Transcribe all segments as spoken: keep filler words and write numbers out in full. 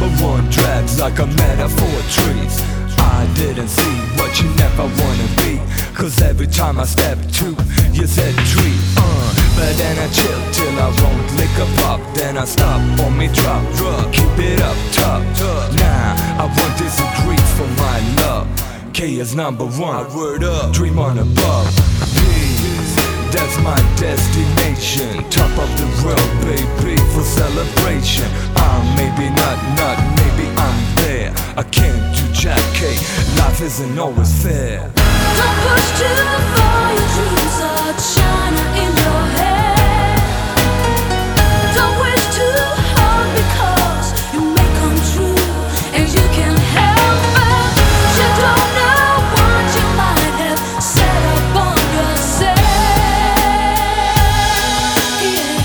one drags like a metaphor trees. I didn't see what you never wanna be, cause every time I step to, you said treat. uh, But then I chill till I won't lick a pop. Then I stop on me drop, drug, keep it up top. Nah, I won't disagree for my love. K is number one, word up, dream on above. Peace, that's my destination. Top of the world, baby, for celebration. I'm maybe not, not, maybe I'm there. I can't do Jack K, life isn't always fair. Don't push too far, your dreams are China in your head. Don't wish too hard because you may come true, and you can help it. You don't know what you might have set up on yourself. Yeah.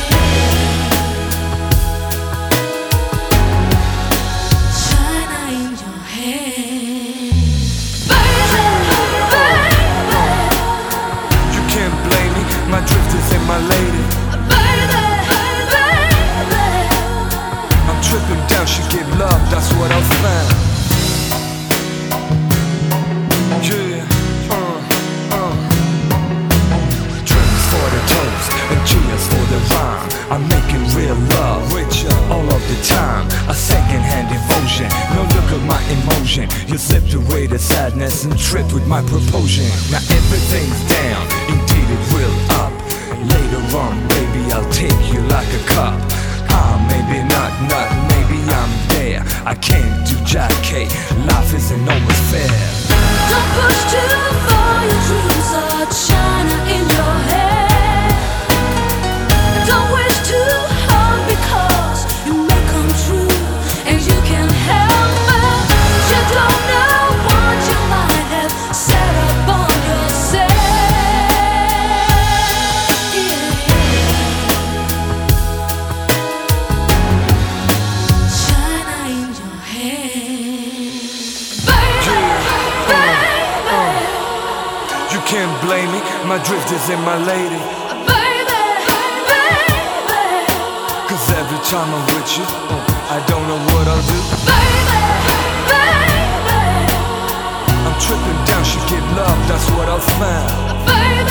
China in your head. My drift is in my lady. Baby, baby, I'm tripping down, she give love, that's what I found. Yeah, uh, uh. Drinks for the toast and cheers for the rhyme. I'm making real love with you all of the time. A second-hand devotion, no look at my emotion. You slipped away the sadness and tripped with my propulsion. Now everything's down, indeed it will up. Later on, baby, I'll take you like a cup. Ah, maybe not, not, maybe I'm there. I can't do Jack K, life isn't always fair. don't push too far, your dreams are China in your head. Don't wish too hard because you may come true, and you can help it. You don't know what you might have set up on yourself. Can't blame me, my drift is in my lady. Baby, baby, cause every time I'm with you, I don't know what I'll do. Baby, baby, I'm tripping down, she give love, that's what I found. Baby,